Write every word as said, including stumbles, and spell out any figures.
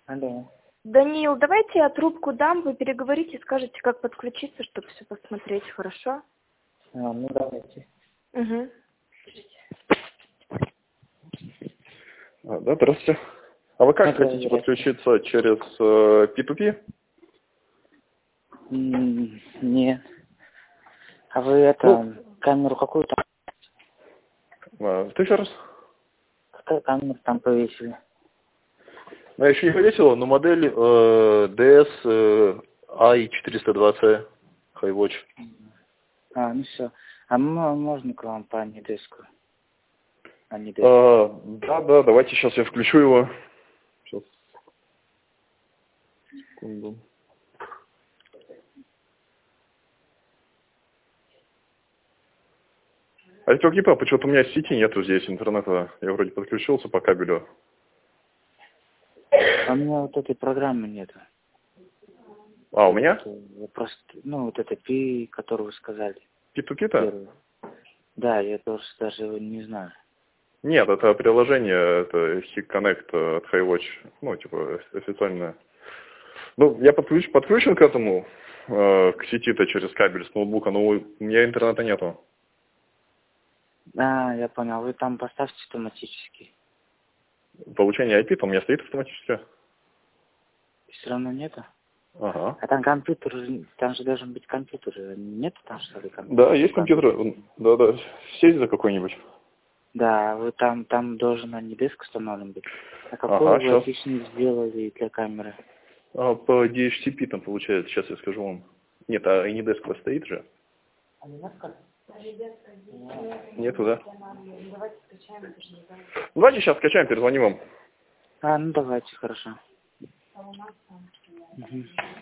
Алло. Даниил, давайте я трубку дам, вы переговорите, скажете, как подключиться, чтобы все посмотреть, хорошо? А, ну давайте. Угу. А, да, здравствуйте. А вы как Да, хотите да, подключиться через э, пи ту пи? М, Нет. А вы это, Ну, камеру какую-то? а, ты еще раз? Какая камера там повесили? Ну, я еще не повесил, но модель э, ди эс э, ай четыреста двадцать Highwatch. А, ну все. А м- можно к вам по Анидеску? Анидеску. А, да, да, давайте сейчас я включу его. Сейчас. Секунду. А это не почему-то у меня сети нету здесь, интернета. Я вроде подключился по кабелю. А у меня вот этой программы нету. А, у меня? Я просто, ну, вот это пи, которую вы сказали. пи ту пи-то? Первую. Да, я тоже даже его не знаю. Нет, это приложение, это Hik Connect от Highwatch. Ну, типа, официальное. Ну, я подключ, подключен к этому, э, к сети-то через кабель с ноутбука, но у меня интернета нету. А, я понял. Вы там поставьте автоматически. Получение ай пи-то у меня стоит автоматически. Все равно нету? Ага. А там компьютер, там же должен быть компьютер. Нет там, что ли, компьютер? Да, есть компьютер. Да, да. Сеть за какой-нибудь. Да, вы там, там должен Анидеск установлен быть. А какой Ага, вы сейчас. отличник сделали для камеры? А, по ди эйч си пи там получается, сейчас я скажу вам. Нет, а Anydesk у вас стоит же? Нету, да? Давайте сейчас скачаем, перезвоним вам. А, ну давайте, хорошо. Угу.